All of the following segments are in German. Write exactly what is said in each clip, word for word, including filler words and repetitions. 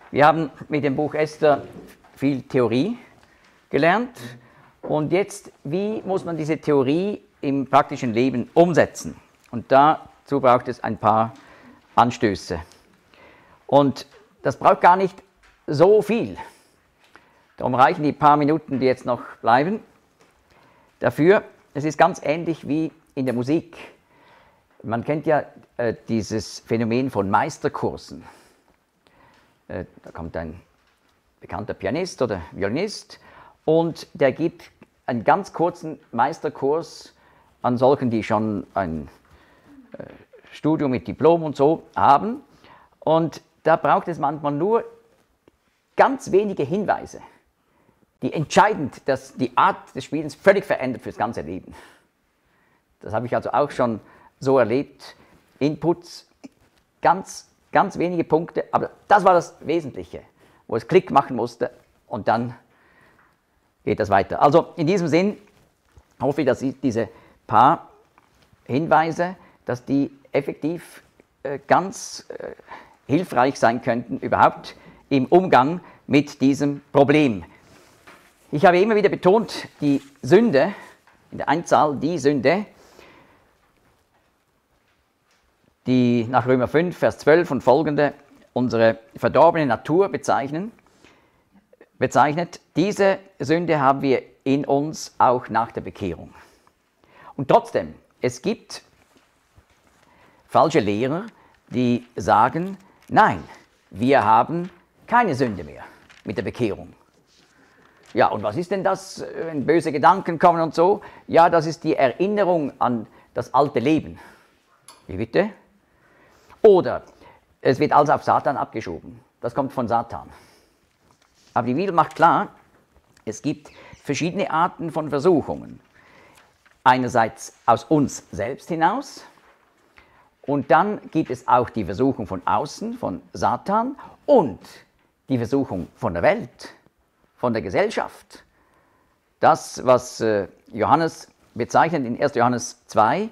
Wir haben mit dem Buch Esther viel Theorie gelernt und jetzt, wie muss man diese Theorie im praktischen Leben umsetzen? Und dazu braucht es ein paar Anstöße. Und das braucht gar nicht so viel. Darum reichen die paar Minuten, die jetzt noch bleiben, dafür. Es ist ganz ähnlich wie in der Musik. Man kennt ja äh, dieses Phänomen von Meisterkursen. Äh, da kommt ein bekannter Pianist oder Violinist und der gibt einen ganz kurzen Meisterkurs an solchen, die schon ein äh, Studium mit Diplom und so haben. Und da braucht es manchmal nur ganz wenige Hinweise, die entscheidend dass die Art des Spielens völlig verändert fürs ganze Leben. Das habe ich also auch schon so erlebt. Inputs, ganz, ganz wenige Punkte, aber das war das Wesentliche, wo es Klick machen musste und dann geht das weiter. Also in diesem Sinn hoffe ich, dass diese paar Hinweise, dass die effektiv äh, ganz äh, hilfreich sein könnten, überhaupt im Umgang mit diesem Problem. Ich habe immer wieder betont, die Sünde, in der Einzahl die Sünde, die nach Römer fünf, Vers zwölf und folgende unsere verdorbene Natur bezeichnen, bezeichnet, diese Sünde haben wir in uns auch nach der Bekehrung. Und trotzdem, es gibt falsche Lehrer, die sagen, nein, wir haben keine Sünde mehr mit der Bekehrung. Ja, und was ist denn das, wenn böse Gedanken kommen und so? Ja, das ist die Erinnerung an das alte Leben. Wie bitte? Oder es wird alles auf Satan abgeschoben. Das kommt von Satan. Aber die Bibel macht klar, es gibt verschiedene Arten von Versuchungen. Einerseits aus uns selbst hinaus und dann gibt es auch die Versuchung von außen, von Satan und die Versuchung von der Welt, von der Gesellschaft. Das, was äh, Johannes bezeichnet in erster Johannes zwei,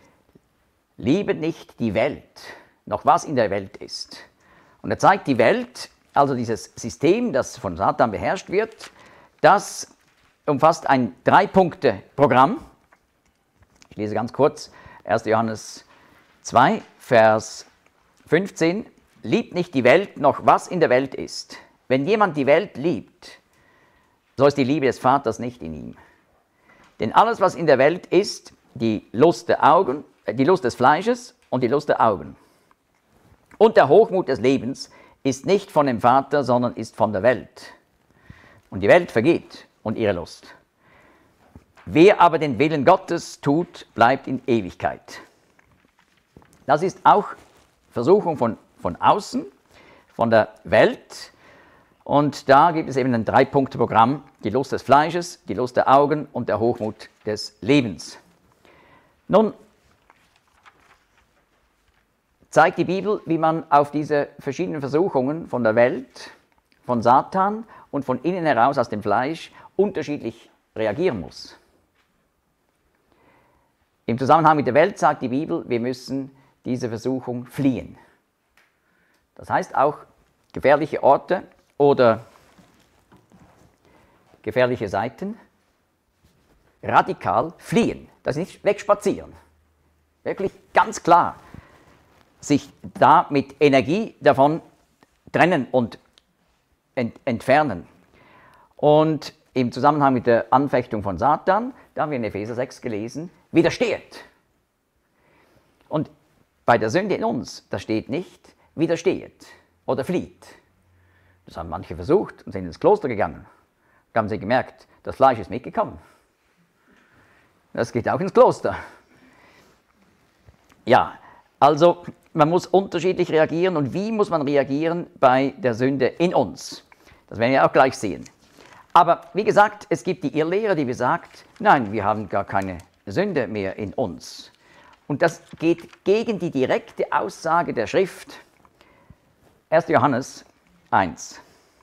liebet nicht die Welt, noch was in der Welt ist. Und er zeigt die Welt, also dieses System, das von Satan beherrscht wird, das umfasst ein Drei-Punkte-Programm. Ich lese ganz kurz erster Johannes zwei, Vers fünfzehn. Liebt nicht die Welt, noch was in der Welt ist. Wenn jemand die Welt liebt, so ist die Liebe des Vaters nicht in ihm. Denn alles, was in der Welt ist, die Lust der Augen, die Lust des Fleisches und die Lust der Augen und der Hochmut des Lebens ist nicht von dem Vater, sondern ist von der Welt. Und die Welt vergeht und ihre Lust. Wer aber den Willen Gottes tut, bleibt in Ewigkeit. Das ist auch Versuchung von, von außen, von der Welt. Und da gibt es eben ein Drei-Punkte-Programm, die Lust des Fleisches, die Lust der Augen und der Hochmut des Lebens. Nun zeigt die Bibel, wie man auf diese verschiedenen Versuchungen von der Welt, von Satan und von innen heraus aus dem Fleisch unterschiedlich reagieren muss. Im Zusammenhang mit der Welt sagt die Bibel, wir müssen diese Versuchung fliehen. Das heißt auch gefährliche Orte oder gefährliche Seiten radikal fliehen. Das ist nicht wegspazieren. Wirklich ganz klar sich da mit Energie davon trennen und ent entfernen. Und im Zusammenhang mit der Anfechtung von Satan, da haben wir in Epheser sechs gelesen, widersteht. Und bei der Sünde in uns, da steht nicht, widersteht oder flieht. Das haben manche versucht und sind ins Kloster gegangen. Da haben sie gemerkt, das Fleisch ist mitgekommen. Das geht auch ins Kloster. Ja, also man muss unterschiedlich reagieren. Und wie muss man reagieren bei der Sünde in uns? Das werden wir auch gleich sehen. Aber wie gesagt, es gibt die Irrlehre, die besagt, nein, wir haben gar keine Sünde mehr in uns. Und das geht gegen die direkte Aussage der Schrift. erster Johannes eins.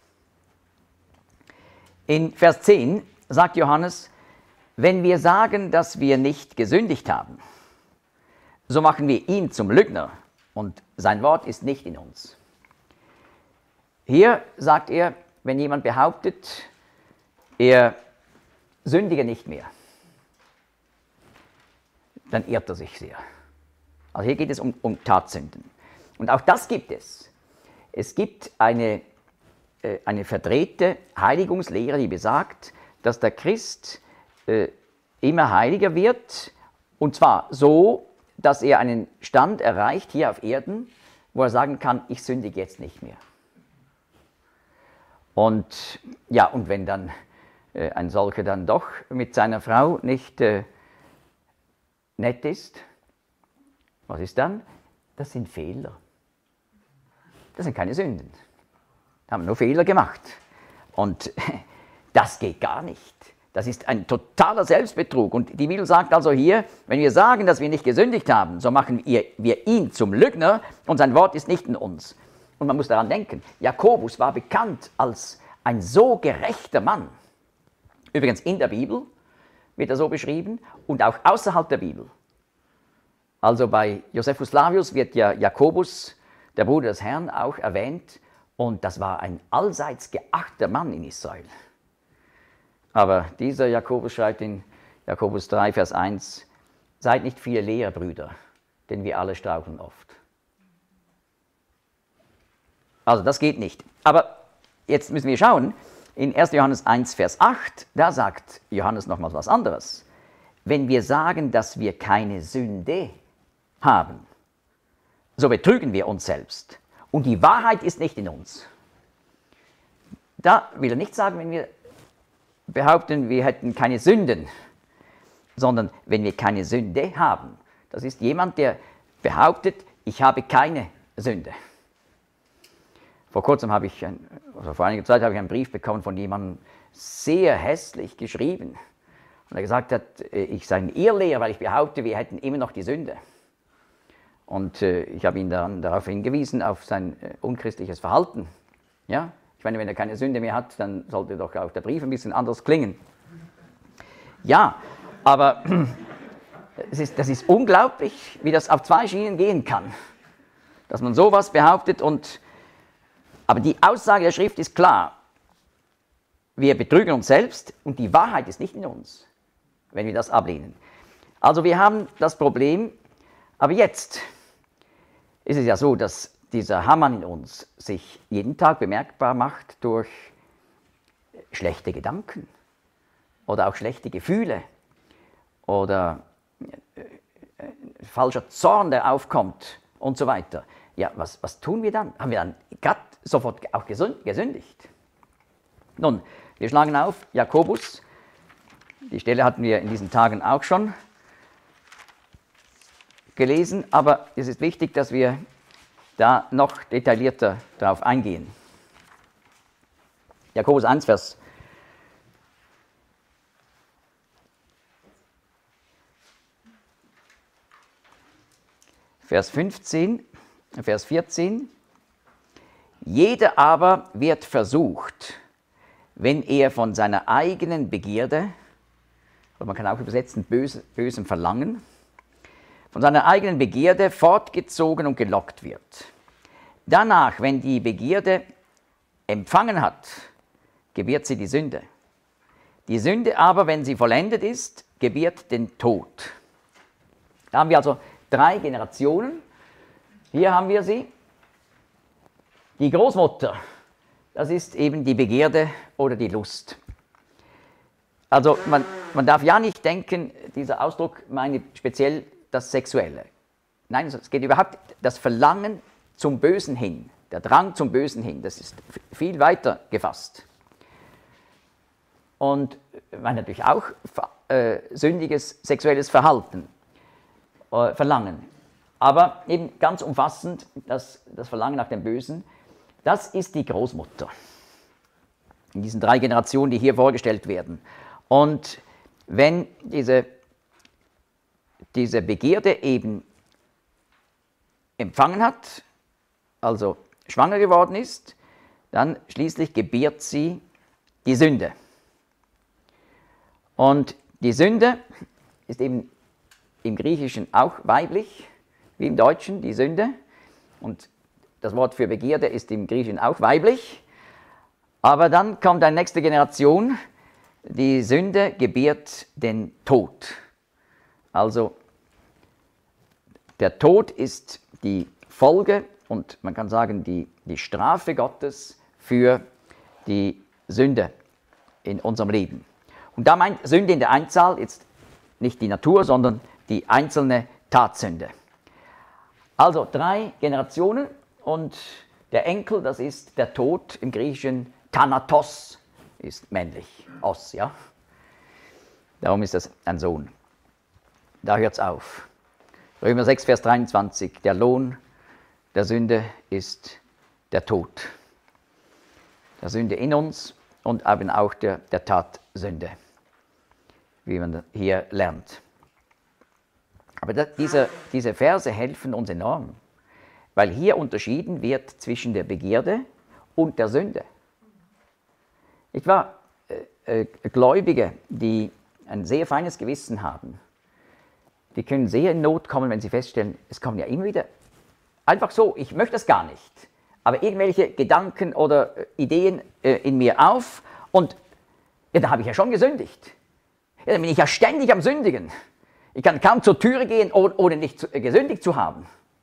In Vers zehn sagt Johannes, wenn wir sagen, dass wir nicht gesündigt haben, so machen wir ihn zum Lügner und sein Wort ist nicht in uns. hier sagt er, wenn jemand behauptet, er sündige nicht mehr, dann irrt er sich sehr. Also hier geht es um, um Tatsünden. Und auch das gibt es. Es gibt eine, äh, eine verdrehte Heiligungslehre, die besagt, dass der Christ äh, immer heiliger wird, und zwar so, dass er einen Stand erreicht hier auf Erden, wo er sagen kann, ich sündige jetzt nicht mehr. Und ja, und wenn dann äh, ein solcher dann doch mit seiner Frau nicht äh, nett ist, was ist dann? Das sind Fehler. Das sind keine Sünden. Da haben wir nur Fehler gemacht. Und das geht gar nicht. Das ist ein totaler Selbstbetrug. Und die Bibel sagt also hier, wenn wir sagen, dass wir nicht gesündigt haben, so machen wir, wir ihn zum Lügner und sein Wort ist nicht in uns. Und man muss daran denken, Jakobus war bekannt als ein so gerechter Mann. Übrigens in der Bibel wird er so beschrieben und auch außerhalb der Bibel. Also bei Josephus Flavius wird ja Jakobus, der Bruder des Herrn, auch erwähnt. Und das war ein allseits geachteter Mann in Israel. Aber dieser Jakobus schreibt in Jakobus drei, Vers eins, seid nicht viele Lehrbrüder, denn wir alle straucheln oft. Also das geht nicht. Aber jetzt müssen wir schauen, in erster Johannes eins, Vers acht, da sagt Johannes nochmals was anderes. Wenn wir sagen, dass wir keine Sünde haben, so betrügen wir uns selbst. Und die Wahrheit ist nicht in uns. Da will er nicht sagen, wenn wir behaupten, wir hätten keine Sünden, sondern wenn wir keine Sünde haben. Das ist jemand, der behauptet, ich habe keine Sünde. Vor kurzem habe ich, ein, also vor einiger Zeit habe ich einen Brief bekommen von jemandem, sehr hässlich geschrieben. Und er gesagt hat, ich sei ein Irrlehrer, weil ich behaupte, wir hätten immer noch die Sünde. Und äh, ich habe ihn dann darauf hingewiesen, auf sein äh, unchristliches Verhalten. Ja? Ich meine, wenn er keine Sünde mehr hat, dann sollte doch auch der Brief ein bisschen anders klingen. Ja, aber es ist, das ist unglaublich, wie das auf zwei Schienen gehen kann. Dass man sowas behauptet und... Aber die Aussage der Schrift ist klar. Wir betrügen uns selbst und die Wahrheit ist nicht in uns, wenn wir das ablehnen. Also wir haben das Problem, aber jetzt ist es ja so, dass dieser Hamann in uns sich jeden Tag bemerkbar macht durch schlechte Gedanken oder auch schlechte Gefühle oder äh, äh, falscher Zorn, der aufkommt und so weiter. Ja, was, was tun wir dann? Haben wir dann gerade sofort auch gesündigt? Nun, wir schlagen auf Jakobus. Die Stelle hatten wir in diesen Tagen auch schon gelesen, aber es ist wichtig, dass wir da noch detaillierter darauf eingehen. Jakobus eins, Vers Vers fünfzehn, Vers vierzehn. Jeder aber wird versucht, wenn er von seiner eigenen Begierde, oder man kann auch übersetzen, böse, bösem Verlangen, von seiner eigenen Begierde fortgezogen und gelockt wird. Danach, wenn die Begierde empfangen hat, gebiert sie die Sünde. Die Sünde aber, wenn sie vollendet ist, gebiert den Tod. Da haben wir also drei Generationen. Hier haben wir sie. Die Großmutter, das ist eben die Begierde oder die Lust. Also man, man darf ja nicht denken, dieser Ausdruck meine speziell das Sexuelle. Nein, es geht überhaupt das Verlangen zum Bösen hin, der Drang zum Bösen hin, das ist viel weiter gefasst. Und man natürlich auch äh, sündiges sexuelles Verhalten, äh, Verlangen. Aber eben ganz umfassend, das, das Verlangen nach dem Bösen, das ist die Großmutter. In diesen drei Generationen, die hier vorgestellt werden. Und wenn diese, diese Begierde eben empfangen hat, also schwanger geworden ist, dann schließlich gebiert sie die Sünde. Und die Sünde ist eben im Griechischen auch weiblich, wie im Deutschen die Sünde. Und das Wort für Begierde ist im Griechischen auch weiblich. Aber dann kommt eine nächste Generation, die Sünde gebiert den Tod. Also der Tod ist die Folge und man kann sagen die, die Strafe Gottes für die Sünde in unserem Leben. Und da meint Sünde in der Einzahl jetzt nicht die Natur, sondern die einzelne Tatsünde. Also drei Generationen und der Enkel, das ist der Tod, im Griechischen Thanatos, ist männlich, Os, ja. Darum ist das ein Sohn. Da hört es auf. Römer sechs, Vers dreiundzwanzig, der Lohn der Sünde ist der Tod. Der Sünde in uns und eben auch der, der Tatsünde, wie man hier lernt. Aber das, diese, diese Verse helfen uns enorm, weil hier unterschieden wird zwischen der Begierde und der Sünde. Ich war äh, äh, Gläubige, die ein sehr feines Gewissen haben, die können sehr in Not kommen, wenn sie feststellen, es kommen ja immer wieder, einfach so, ich möchte das gar nicht, aber irgendwelche Gedanken oder äh, Ideen äh, in mir auf und ja, da habe ich ja schon gesündigt. Ja, dann bin ich ja ständig am Sündigen. Ich kann kaum zur Türe gehen, ohne nicht zu, äh, gesündigt zu haben.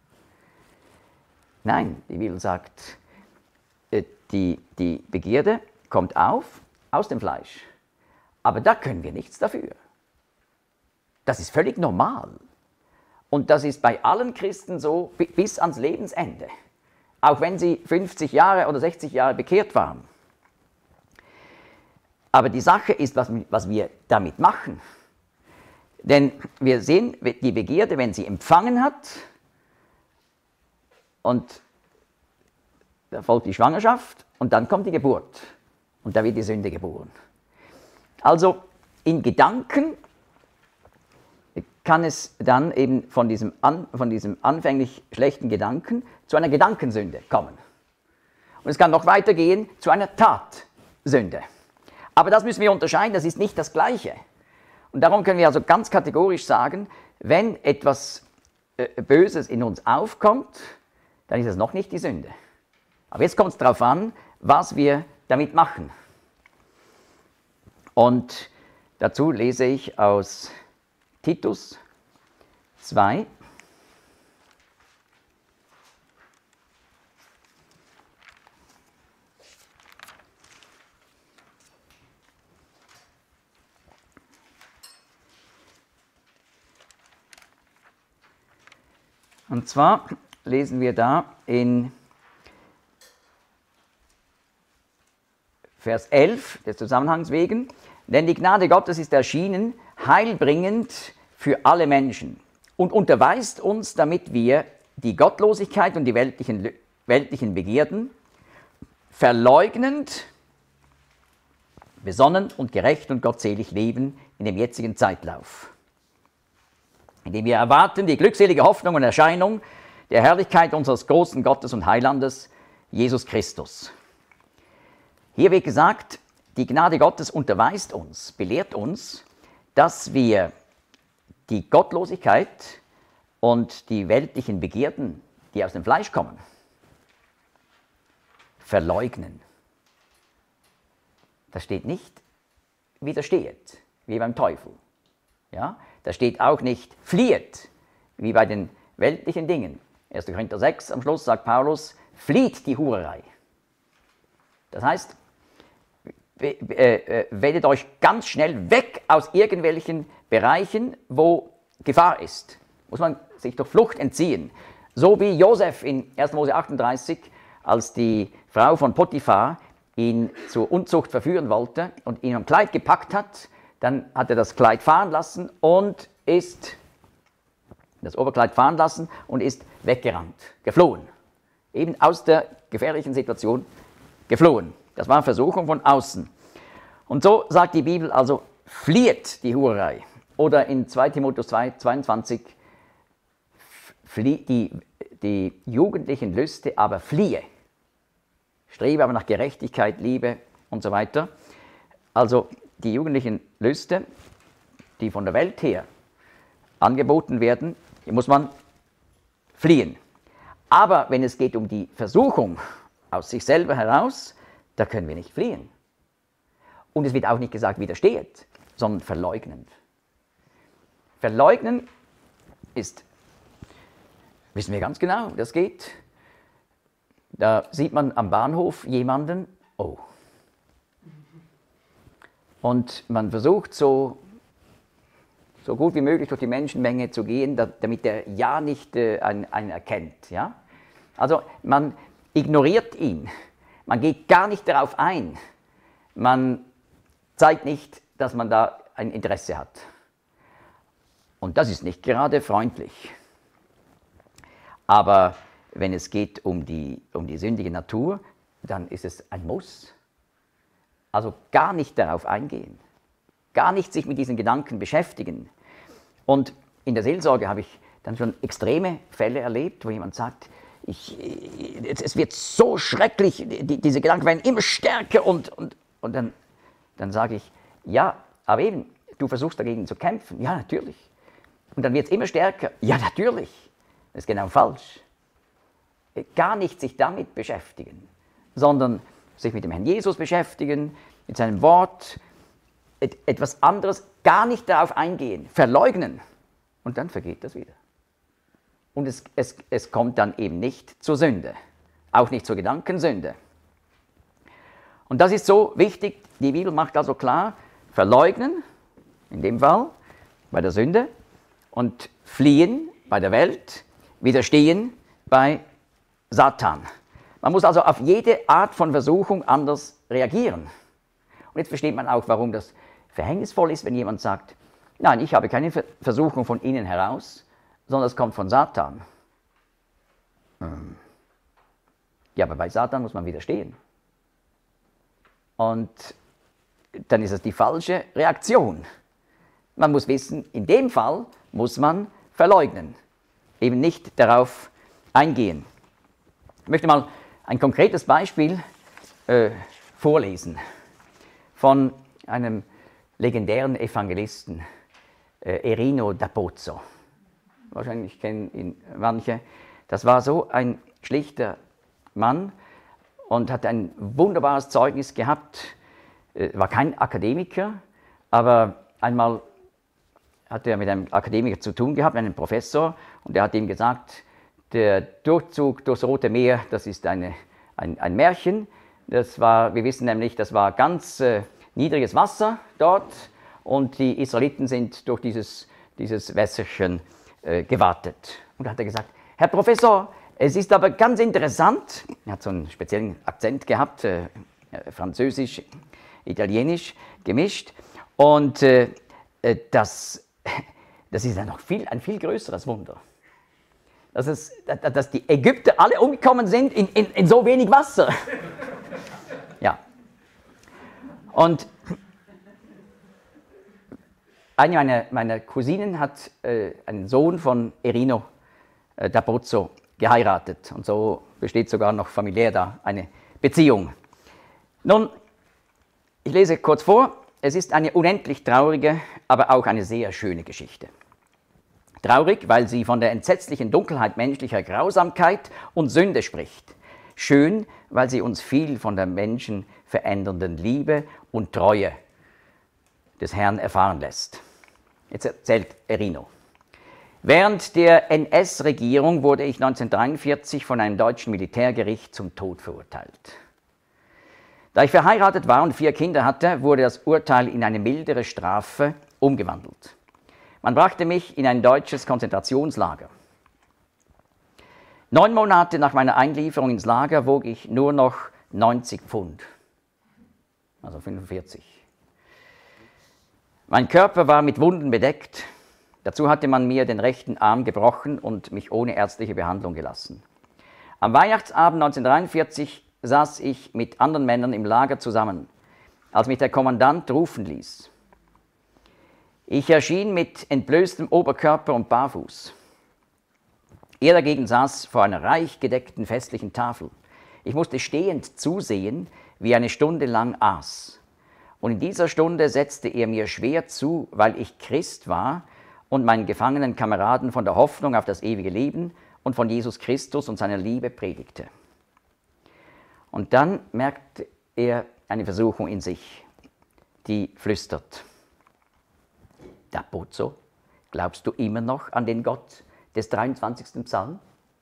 Nein, die Bibel sagt, äh, die, die Begierde kommt auf aus dem Fleisch. Aber da können wir nichts dafür. Das ist völlig normal. Und das ist bei allen Christen so bis ans Lebensende. Auch wenn sie fünfzig Jahre oder sechzig Jahre bekehrt waren. Aber die Sache ist, was, was wir damit machen. Denn wir sehen, die Begierde, wenn sie empfangen hat, und da folgt die Schwangerschaft und dann kommt die Geburt. Und da wird die Sünde geboren. Also in Gedanken kann es dann eben von diesem, an, von diesem anfänglich schlechten Gedanken zu einer Gedankensünde kommen. Und es kann noch weitergehen zu einer Tatsünde. Aber das müssen wir unterscheiden, das ist nicht das Gleiche. Und darum können wir also ganz kategorisch sagen, wenn etwas äh, Böses in uns aufkommt, dann ist es noch nicht die Sünde. Aber jetzt kommt es darauf an, was wir damit machen. Und dazu lese ich aus Titus zwei. Und zwar lesen wir da in Vers elf des Zusammenhangs wegen, denn die Gnade Gottes ist erschienen, heilbringend für alle Menschen und unterweist uns, damit wir die Gottlosigkeit und die weltlichen, weltlichen Begierden verleugnend, besonnen und gerecht und gottselig leben in dem jetzigen Zeitlauf, indem wir erwarten die glückselige Hoffnung und Erscheinung der Herrlichkeit unseres großen Gottes und Heilandes, Jesus Christus. Hier wird gesagt, die Gnade Gottes unterweist uns, belehrt uns, dass wir die Gottlosigkeit und die weltlichen Begierden, die aus dem Fleisch kommen, verleugnen. Das steht nicht widersteht, wie beim Teufel. Ja? Da steht auch nicht flieht, wie bei den weltlichen Dingen. erster Korinther sechs am Schluss sagt Paulus, flieht die Hurerei. Das heißt, wendet euch ganz schnell weg aus irgendwelchen Bereichen, wo Gefahr ist. Muss man sich durch Flucht entziehen. So wie Josef in erster Mose achtunddreißig, als die Frau von Potiphar ihn zur Unzucht verführen wollte und ihn am Kleid gepackt hat, dann hat er das Kleid fahren lassen und ist, das Oberkleid fahren lassen und ist weggerannt, geflohen. Eben aus der gefährlichen Situation geflohen. Das war eine Versuchung von außen. Und so sagt die Bibel also, flieht die Hurerei. Oder in zweiter Timotheus zwei, zweiundzwanzig, die, die jugendlichen Lüste aber fliehe. Strebe aber nach Gerechtigkeit, Liebe und so weiter. Also die jugendlichen Lüste, die von der Welt her angeboten werden, die muss man fliehen. Aber wenn es geht um die Versuchung aus sich selber heraus, da können wir nicht fliehen. Und es wird auch nicht gesagt widersteht, sondern verleugnend. Verleugnen ist, wissen wir ganz genau, das geht. Da sieht man am Bahnhof jemanden, oh. Und man versucht so, so gut wie möglich durch die Menschenmenge zu gehen, damit der ja nicht äh, einen, einen erkennt. Ja? Also man ignoriert ihn, man geht gar nicht darauf ein, man zeigt nicht, dass man da ein Interesse hat. Und das ist nicht gerade freundlich. Aber wenn es geht um die, um die sündige Natur, dann ist es ein Muss. Also gar nicht darauf eingehen, gar nicht sich mit diesen Gedanken beschäftigen. Und in der Seelsorge habe ich dann schon extreme Fälle erlebt, wo jemand sagt, ich, es wird so schrecklich, die, diese Gedanken werden immer stärker und, und, und dann, dann sage ich, ja, aber eben, du versuchst dagegen zu kämpfen, ja natürlich. Und dann wird es immer stärker, ja natürlich, das ist genau falsch. Gar nicht sich damit beschäftigen, sondern sich mit dem Herrn Jesus beschäftigen, mit seinem Wort, et, etwas anderes, gar nicht darauf eingehen, verleugnen und dann vergeht das wieder. Und es, es, es kommt dann eben nicht zur Sünde, auch nicht zur Gedankensünde. Und das ist so wichtig, die Bibel macht also klar, verleugnen, in dem Fall, bei der Sünde, und fliehen bei der Welt, widerstehen bei Satan. Man muss also auf jede Art von Versuchung anders reagieren. Und jetzt versteht man auch, warum das verhängnisvoll ist, wenn jemand sagt, nein, ich habe keine Versuchung von innen heraus, sondern es kommt von Satan. Ja, aber bei Satan muss man widerstehen. Und dann ist es die falsche Reaktion. Man muss wissen, in dem Fall muss man verleugnen, eben nicht darauf eingehen. Ich möchte mal ein konkretes Beispiel äh, vorlesen von einem legendären Evangelisten, äh, Erino da Pozzo. Wahrscheinlich kennen ihn manche. Das war so ein schlichter Mann und hat ein wunderbares Zeugnis gehabt. Äh, war kein Akademiker, aber einmal hat er mit einem Akademiker zu tun gehabt, einem Professor, und der hat ihm gesagt, der Durchzug durchs Rote Meer, das ist eine, ein, ein Märchen. Das war, wir wissen nämlich, das war ganz äh, niedriges Wasser dort und die Israeliten sind durch dieses, dieses Wässerchen äh, gewartet. Und da hat er gesagt, Herr Professor, es ist aber ganz interessant, er hat so einen speziellen Akzent gehabt, äh, französisch, italienisch gemischt, und äh, das, das ist ja noch viel, ein viel größeres Wunder. Dass, es, dass die Ägypter alle umgekommen sind in, in, in so wenig Wasser. Ja. Und eine meiner, meiner Cousinen hat äh, einen Sohn von Erino äh, da Pozzo geheiratet. Und so besteht sogar noch familiär da eine Beziehung. Nun, ich lese kurz vor. Es ist eine unendlich traurige, aber auch eine sehr schöne Geschichte. Traurig, weil sie von der entsetzlichen Dunkelheit menschlicher Grausamkeit und Sünde spricht. Schön, weil sie uns viel von der Menschen verändernden Liebe und Treue des Herrn erfahren lässt. Jetzt erzählt Erino. Während der N S-Regierung wurde ich neunzehnhundertdreiundvierzig von einem deutschen Militärgericht zum Tod verurteilt. Da ich verheiratet war und vier Kinder hatte, wurde das Urteil in eine mildere Strafe umgewandelt. Man brachte mich in ein deutsches Konzentrationslager. Neun Monate nach meiner Einlieferung ins Lager wog ich nur noch neunzig Pfund, also fünfundvierzig. Mein Körper war mit Wunden bedeckt. Dazu hatte man mir den rechten Arm gebrochen und mich ohne ärztliche Behandlung gelassen. Am Weihnachtsabend neunzehnhundertdreiundvierzig saß ich mit anderen Männern im Lager zusammen, als mich der Kommandant rufen ließ. Ich erschien mit entblößtem Oberkörper und barfuß. Er dagegen saß vor einer reich gedeckten festlichen Tafel. Ich musste stehend zusehen, wie er eine Stunde lang aß. Und in dieser Stunde setzte er mir schwer zu, weil ich Christ war und meinen gefangenen Kameraden von der Hoffnung auf das ewige Leben und von Jesus Christus und seiner Liebe predigte. Und dann merkt er eine Versuchung in sich, die flüstert: Da Pozzo, glaubst du immer noch an den Gott des dreiundzwanzigsten Psalm?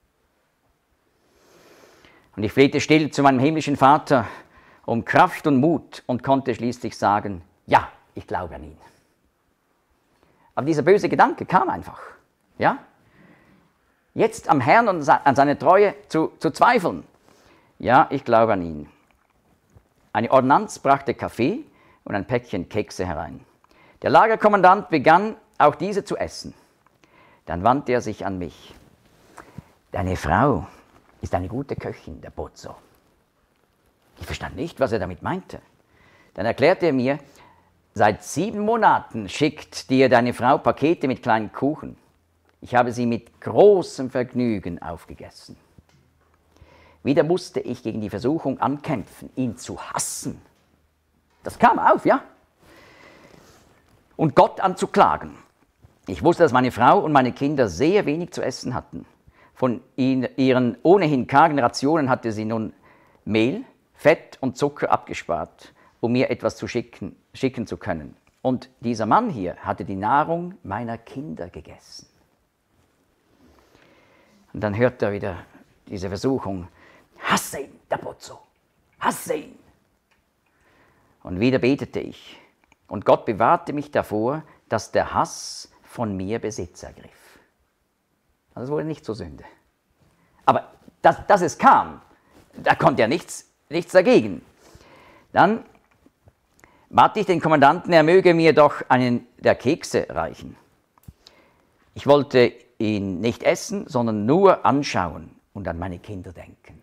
Und ich flehte still zu meinem himmlischen Vater um Kraft und Mut und konnte schließlich sagen: Ja, ich glaube an ihn. Aber dieser böse Gedanke kam einfach. Ja? Jetzt am Herrn und an seine Treue zu, zu zweifeln. Ja, ich glaube an ihn. Eine Ordonnanz brachte Kaffee und ein Päckchen Kekse herein. Der Lagerkommandant begann, auch diese zu essen. Dann wandte er sich an mich. Deine Frau ist eine gute Köchin, der Pozzo. Ich verstand nicht, was er damit meinte. Dann erklärte er mir, seit sieben Monaten schickt dir deine Frau Pakete mit kleinen Kuchen. Ich habe sie mit großem Vergnügen aufgegessen. Wieder musste ich gegen die Versuchung ankämpfen, ihn zu hassen. Das kam auf, ja? Und Gott anzuklagen. Ich wusste, dass meine Frau und meine Kinder sehr wenig zu essen hatten. Von ihren ohnehin kargen Rationen hatte sie nun Mehl, Fett und Zucker abgespart, um mir etwas zu schicken, schicken zu können. Und dieser Mann hier hatte die Nahrung meiner Kinder gegessen. Und dann hört er wieder diese Versuchung: Hasse ihn, der Pozzo, hasse ihn. Und wieder betete ich. Und Gott bewahrte mich davor, dass der Hass von mir Besitz ergriff. Also es wurde nicht zur Sünde. Aber dass, dass es kam, da konnte er nichts, nichts dagegen. Dann bat ich den Kommandanten, er möge mir doch einen der Kekse reichen. Ich wollte ihn nicht essen, sondern nur anschauen und an meine Kinder denken.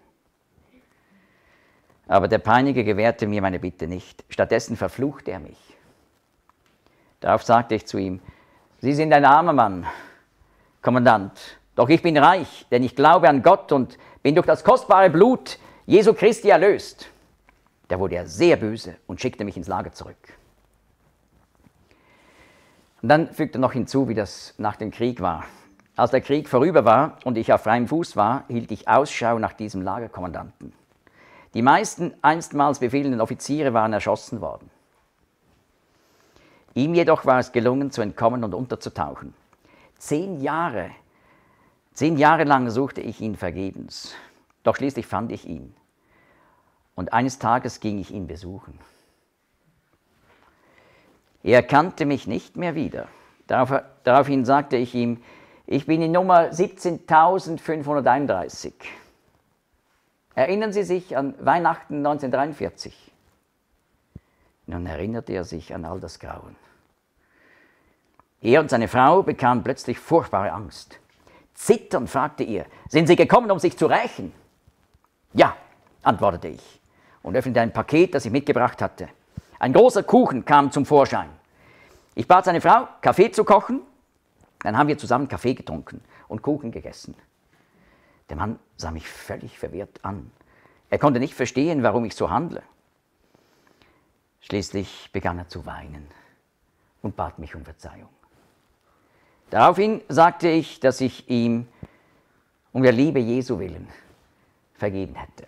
Aber der Peiniger gewährte mir meine Bitte nicht. Stattdessen verfluchte er mich. Darauf sagte ich zu ihm: Sie sind ein armer Mann, Kommandant, doch ich bin reich, denn ich glaube an Gott und bin durch das kostbare Blut Jesu Christi erlöst. Da wurde er sehr böse und schickte mich ins Lager zurück. Und dann fügte er noch hinzu, wie das nach dem Krieg war. Als der Krieg vorüber war und ich auf freiem Fuß war, hielt ich Ausschau nach diesem Lagerkommandanten. Die meisten einstmals befehlenden Offiziere waren erschossen worden. Ihm jedoch war es gelungen, zu entkommen und unterzutauchen. Zehn Jahre, zehn Jahre lang suchte ich ihn vergebens. Doch schließlich fand ich ihn. Und eines Tages ging ich ihn besuchen. Er erkannte mich nicht mehr wieder. Darauf, daraufhin sagte ich ihm: Ich bin die Nummer siebzehntausendfünfhunderteinunddreißig. Erinnern Sie sich an Weihnachten neunzehnhundertdreiundvierzig? Nun erinnerte er sich an all das Grauen. Er und seine Frau bekamen plötzlich furchtbare Angst. Zitternd fragte er: Sind Sie gekommen, um sich zu rächen? Ja, antwortete ich und öffnete ein Paket, das ich mitgebracht hatte. Ein großer Kuchen kam zum Vorschein. Ich bat seine Frau, Kaffee zu kochen. Dann haben wir zusammen Kaffee getrunken und Kuchen gegessen. Der Mann sah mich völlig verwirrt an. Er konnte nicht verstehen, warum ich so handle. Schließlich begann er zu weinen und bat mich um Verzeihung. Daraufhin sagte ich, dass ich ihm um der Liebe Jesu willen vergeben hätte.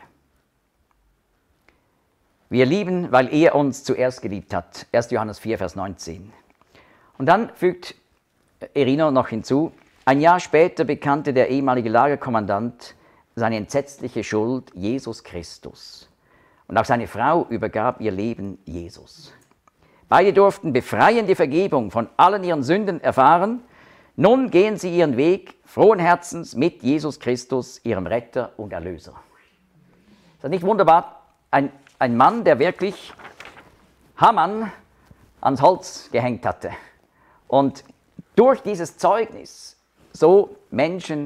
Wir lieben, weil er uns zuerst geliebt hat. erster Johannes vier, Vers neunzehn. Und dann fügt Erino noch hinzu: Ein Jahr später bekannte der ehemalige Lagerkommandant seine entsetzliche Schuld Jesus Christus. Und auch seine Frau übergab ihr Leben Jesus. Beide durften befreiende Vergebung von allen ihren Sünden erfahren. Nun gehen sie ihren Weg frohen Herzens mit Jesus Christus, ihrem Retter und Erlöser. Ist das nicht wunderbar? Ein, ein Mann, der wirklich Haman ans Holz gehängt hatte und durch dieses Zeugnis so Menschen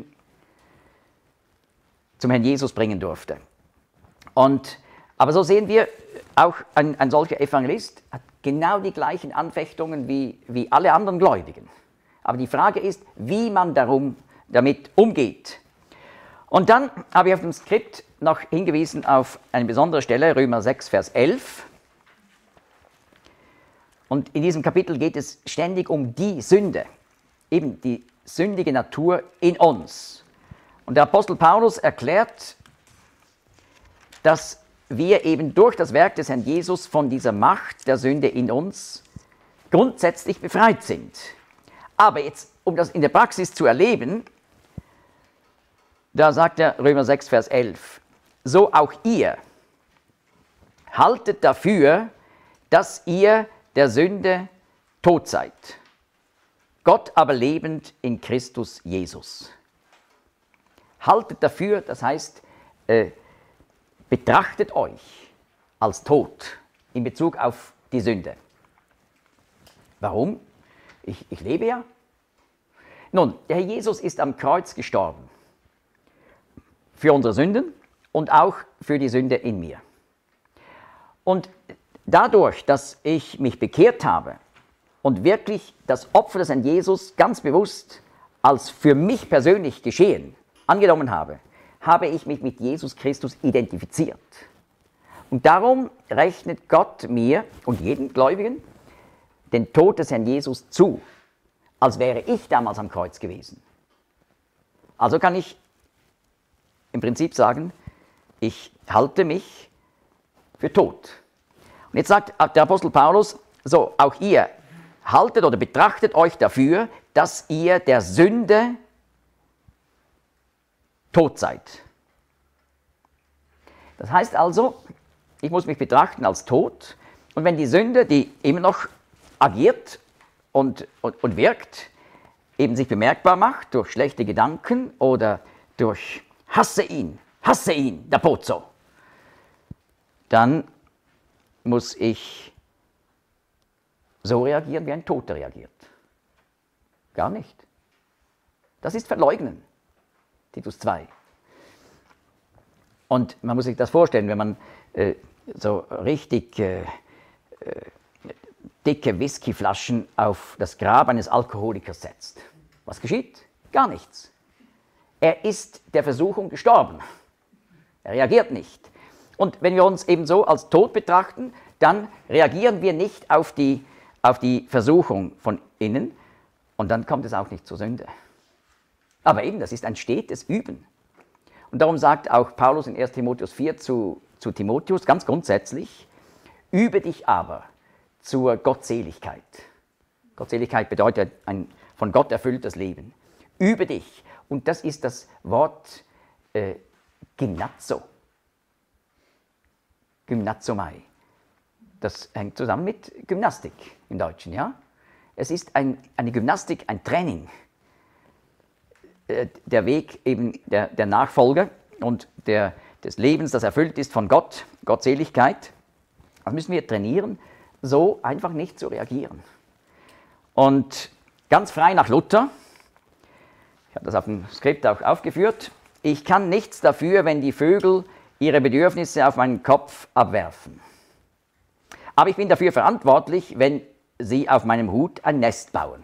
zum Herrn Jesus bringen durfte. Und, aber so sehen wir, auch ein, ein solcher Evangelist hat genau die gleichen Anfechtungen wie, wie alle anderen Gläubigen. Aber die Frage ist, wie man darum, damit umgeht. Und dann habe ich auf dem Skript noch hingewiesen auf eine besondere Stelle, Römer sechs, Vers elf. Und in diesem Kapitel geht es ständig um die Sünde, eben die sündige Natur in uns. Und der Apostel Paulus erklärt, dass wir eben durch das Werk des Herrn Jesus von dieser Macht der Sünde in uns grundsätzlich befreit sind. Aber jetzt, um das in der Praxis zu erleben, da sagt er Römer sechs, Vers elf, so auch ihr haltet dafür, dass ihr der Sünde tot seid, Gott aber lebend in Christus Jesus. Haltet dafür, das heißt, äh, betrachtet euch als tot in Bezug auf die Sünde. Warum? Ich, ich lebe ja. Nun, der Herr Jesus ist am Kreuz gestorben. Für unsere Sünden und auch für die Sünde in mir. Und dadurch, dass ich mich bekehrt habe und wirklich das Opfer des Herrn Jesus ganz bewusst als für mich persönlich geschehen angenommen habe, habe ich mich mit Jesus Christus identifiziert. Und darum rechnet Gott mir und jedem Gläubigen den Tod des Herrn Jesus zu, als wäre ich damals am Kreuz gewesen. Also kann ich im Prinzip sagen, ich halte mich für tot. Und jetzt sagt der Apostel Paulus, so, auch ihr haltet oder betrachtet euch dafür, dass ihr der Sünde tot seid. Das heißt also, ich muss mich betrachten als tot und wenn die Sünde, die immer noch agiert und, und, und wirkt, eben sich bemerkbar macht durch schlechte Gedanken oder durch hasse ihn, hasse ihn, der Pozzo, dann muss ich so reagieren, wie ein Toter reagiert. Gar nicht. Das ist Verleugnen. Titus zwei. Und man muss sich das vorstellen, wenn man äh, so richtig äh, äh, dicke Whiskyflaschen auf das Grab eines Alkoholikers setzt. Was geschieht? Gar nichts. Er ist der Versuchung gestorben. Er reagiert nicht. Und wenn wir uns eben so als tot betrachten, dann reagieren wir nicht auf die, auf die Versuchung von innen und dann kommt es auch nicht zur Sünde. Aber eben, das ist ein stetes Üben. Und darum sagt auch Paulus in erster Timotheus vier zu, zu Timotheus ganz grundsätzlich, übe dich aber zur Gottseligkeit. Gottseligkeit bedeutet ein von Gott erfülltes Leben. Übe dich. Und das ist das Wort äh, Gymnazo. Gymnazomai. Das hängt zusammen mit Gymnastik im Deutschen, ja? Es ist ein, eine Gymnastik, ein Training. Äh, der Weg eben der, der Nachfolge und der, des Lebens, das erfüllt ist von Gott, Gottseligkeit. Das müssen wir trainieren, so einfach nicht zu reagieren. Und ganz frei nach Luther, ich habe das auf dem Skript auch aufgeführt, ich kann nichts dafür, wenn die Vögel ihre Bedürfnisse auf meinen Kopf abwerfen. Aber ich bin dafür verantwortlich, wenn sie auf meinem Hut ein Nest bauen.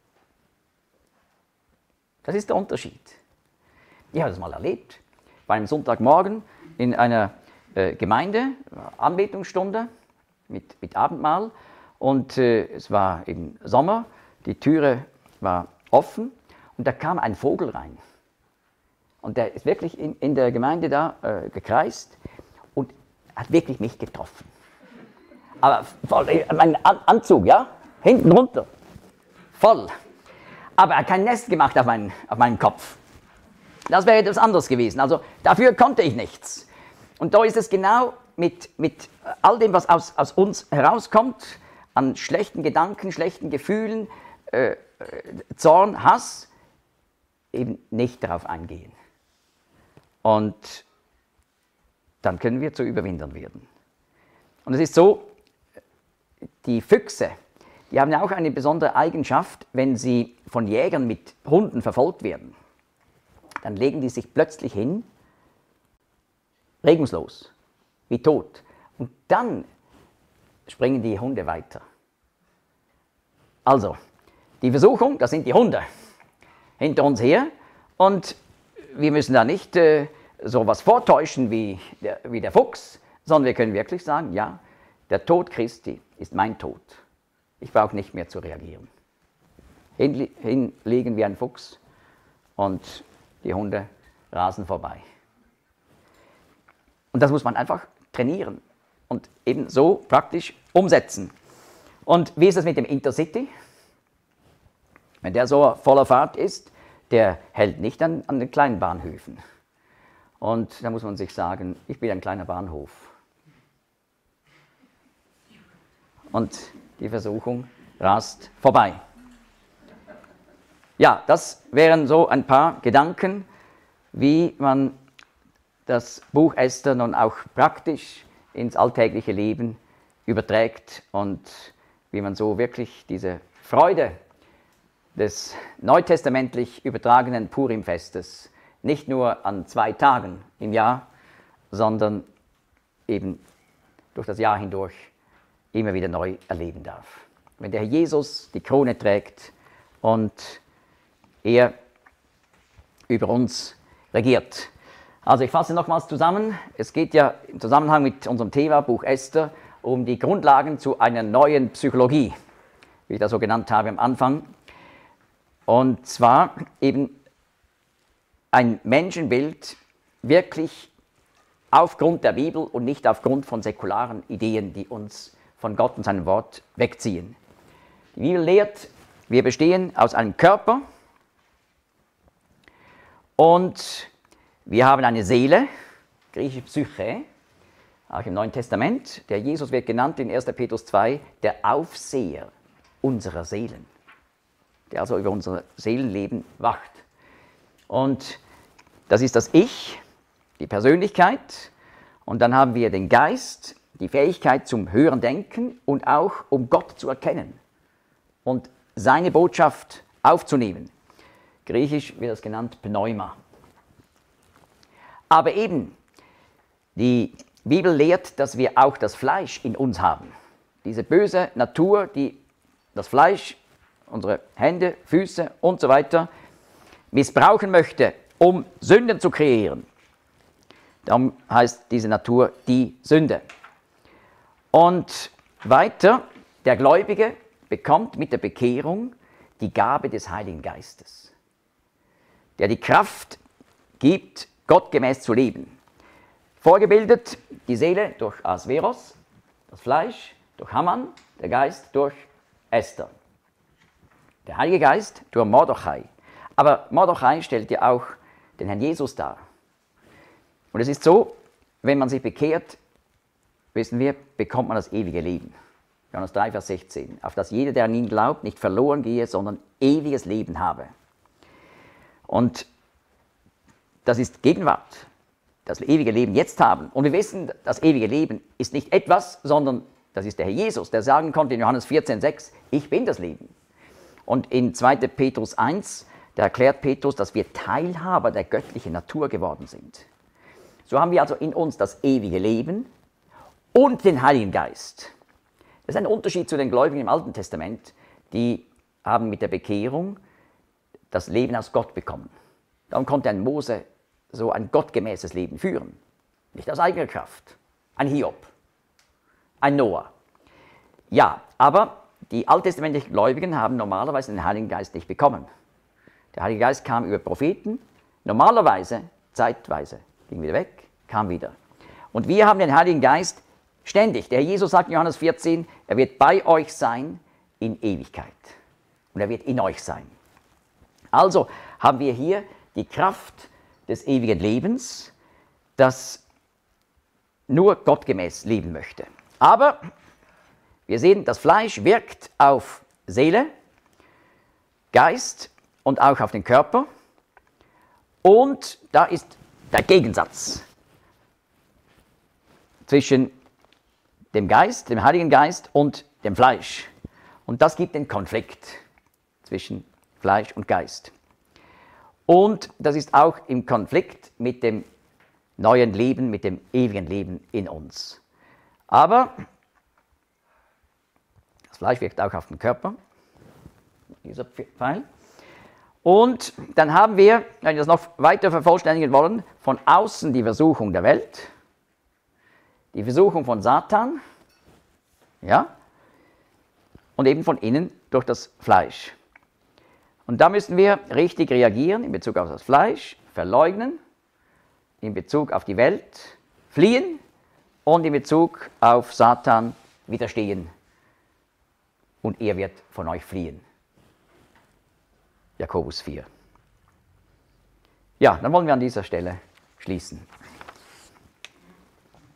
Das ist der Unterschied. Ich habe das mal erlebt, bei einem Sonntagmorgen in einer äh, Gemeinde, Anbetungsstunde mit, mit Abendmahl und äh, es war eben Sommer, die Türe war offen und da kam ein Vogel rein. Und der ist wirklich in, in der Gemeinde da äh, gekreist und hat wirklich mich getroffen. Aber voll, mein An Anzug, ja, hinten runter, voll. Aber er hat kein Nest gemacht auf meinen, auf meinen Kopf. Das wäre etwas anderes gewesen. Also dafür konnte ich nichts. Und da ist es genau mit, mit all dem, was aus, aus uns herauskommt, an schlechten Gedanken, schlechten Gefühlen, äh, Zorn, Hass, eben nicht darauf eingehen. Und dann können wir zu Überwindern werden. Und es ist so, die Füchse, die haben ja auch eine besondere Eigenschaft, wenn sie von Jägern mit Hunden verfolgt werden. Dann legen die sich plötzlich hin, regungslos, wie tot. Und dann springen die Hunde weiter. Also, die Versuchung, das sind die Hunde hinter uns her und wir müssen da nicht äh, so was vortäuschen wie der, wie der Fuchs, sondern wir können wirklich sagen, ja, der Tod Christi ist mein Tod. Ich brauche nicht mehr zu reagieren. Hinlegen wie ein Fuchs und die Hunde rasen vorbei. Und das muss man einfach trainieren und eben so praktisch umsetzen. Und wie ist es mit dem Intercity? Wenn der so voller Fahrt ist, der hält nicht an, an den kleinen Bahnhöfen. Und da muss man sich sagen, ich bin ein kleiner Bahnhof. Und die Versuchung rast vorbei. Ja, das wären so ein paar Gedanken, wie man das Buch Esther nun auch praktisch ins alltägliche Leben überträgt und wie man so wirklich diese Freude des neutestamentlich übertragenen Purimfestes nicht nur an zwei Tagen im Jahr, sondern eben durch das Jahr hindurch immer wieder neu erleben darf. Wenn der Herr Jesus die Krone trägt und er über uns regiert. Also ich fasse nochmals zusammen. Es geht ja im Zusammenhang mit unserem Thema Buch Esther um die Grundlagen zu einer neuen Psychologie, wie ich das so genannt habe am Anfang. Und zwar eben ein Menschenbild wirklich aufgrund der Bibel und nicht aufgrund von säkularen Ideen, die uns von Gott und seinem Wort wegziehen. Die Bibel lehrt, wir bestehen aus einem Körper und wir haben eine Seele, griechische Psyche, auch im Neuen Testament. Der Jesus wird genannt in erster Petrus zwei, der Aufseher unserer Seelen, der also über unser Seelenleben wacht. Und das ist das Ich, die Persönlichkeit, und dann haben wir den Geist, die Fähigkeit zum höheren Denken und auch um Gott zu erkennen und seine Botschaft aufzunehmen. Griechisch wird das genannt Pneuma. Aber eben, die Bibel lehrt, dass wir auch das Fleisch in uns haben. Diese böse Natur, die das Fleisch, unsere Hände, Füße und so weiter missbrauchen möchte, um Sünden zu kreieren. Darum heißt diese Natur die Sünde. Und weiter, der Gläubige bekommt mit der Bekehrung die Gabe des Heiligen Geistes, der die Kraft gibt, gottgemäß zu leben. Vorgebildet die Seele durch Asveros, das Fleisch durch Haman, der Geist durch Esther. Der Heilige Geist durch Mordechai. Aber Mordechai stellt ja auch den Herrn Jesus dar. Und es ist so, wenn man sich bekehrt, wissen wir, bekommt man das ewige Leben. Johannes drei, Vers sechzehn. Auf dass jeder, der an ihn glaubt, nicht verloren gehe, sondern ewiges Leben habe. Und das ist Gegenwart. Das ewige Leben jetzt haben. Und wir wissen, das ewige Leben ist nicht etwas, sondern das ist der Herr Jesus, der sagen konnte in Johannes vierzehn, sechs, ich bin das Leben. Und in zweiter Petrus eins, da erklärt Petrus, dass wir Teilhaber der göttlichen Natur geworden sind. So haben wir also in uns das ewige Leben und den Heiligen Geist. Das ist ein Unterschied zu den Gläubigen im Alten Testament, die haben mit der Bekehrung das Leben aus Gott bekommen. Darum konnte ein Mose so ein gottgemäßes Leben führen. Nicht aus eigener Kraft. Ein Hiob, ein Noah. Ja, aber die alttestamentlichen Gläubigen haben normalerweise den Heiligen Geist nicht bekommen. Der Heilige Geist kam über Propheten, normalerweise, zeitweise, ging wieder weg, kam wieder. Und wir haben den Heiligen Geist ständig. Der Herr Jesus sagt in Johannes vierzehn, er wird bei euch sein in Ewigkeit. Und er wird in euch sein. Also haben wir hier die Kraft des ewigen Lebens, das nur gottgemäß leben möchte. Aber wir sehen, das Fleisch wirkt auf Seele, Geist und auch auf den Körper. Und da ist der Gegensatz zwischen dem Geist, dem Heiligen Geist und dem Fleisch. Und das gibt den Konflikt zwischen Fleisch und Geist. Und das ist auch im Konflikt mit dem neuen Leben, mit dem ewigen Leben in uns. Aber das Fleisch wirkt auch auf den Körper, dieser Pfeil. Und dann haben wir, wenn wir das noch weiter vervollständigen wollen, von außen die Versuchung der Welt, die Versuchung von Satan, ja, und eben von innen durch das Fleisch. Und da müssen wir richtig reagieren in Bezug auf das Fleisch, verleugnen in Bezug auf die Welt fliehen und in Bezug auf Satan widerstehen. Und er wird von euch fliehen. Jakobus vier. Ja, dann wollen wir an dieser Stelle schließen.